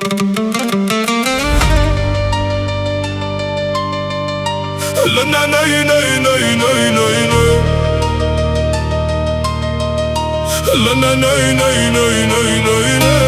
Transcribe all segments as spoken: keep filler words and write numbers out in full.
La na na na na na na na. La na na na na na na na.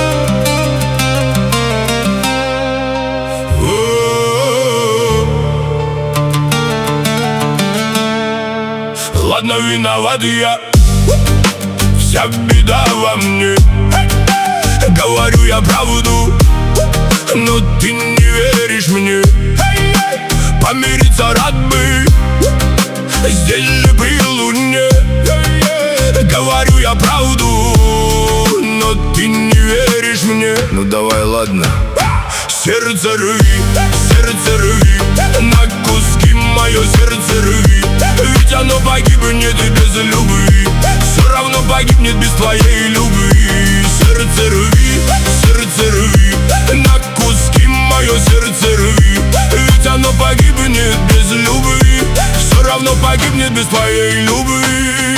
Ладно, виноват я, вся беда во мне. Говорю я правду, но ты не веришь мне. Помириться рад бы, здесь же при луне. Говорю я правду, но ты не веришь мне. Ну давай, ладно. Сердце рви, сердце рви, на куски мое сердце рви. Ведь оно погибнет без любви, все равно погибнет без твоей любви. Сердце рви, сердце рви, на куски мое сердце рви. Ведь оно погибнет без любви, все равно погибнет без твоей любви.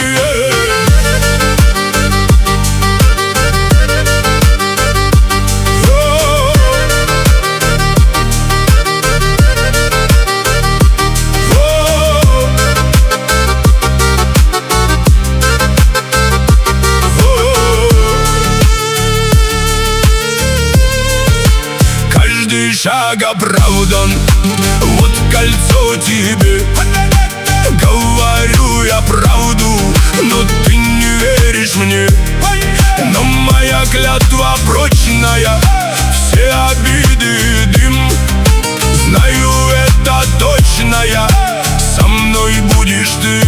Шаг оправдан, вот кольцо тебе. Говорю я правду, но ты не веришь мне. Но моя клятва прочная, все обиды дым. Знаю это точно я, со мной будешь ты.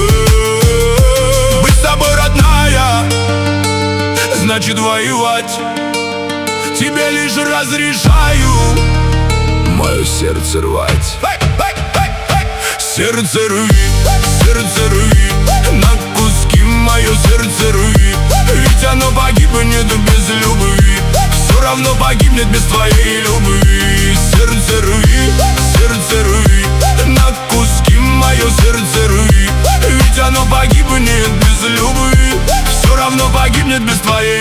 Быть с тобой, родная, значит воевать. Тебе лишь разрешаю мое сердце рвать. Сердце рви, сердце рви, на куски мое сердце рви. Ведь оно погибнет без любви, все равно погибнет без твоей любви. Сердце рви, сердце рви, на куски мое сердце рви. Ведь оно погибнет без любви, все равно погибнет без твоей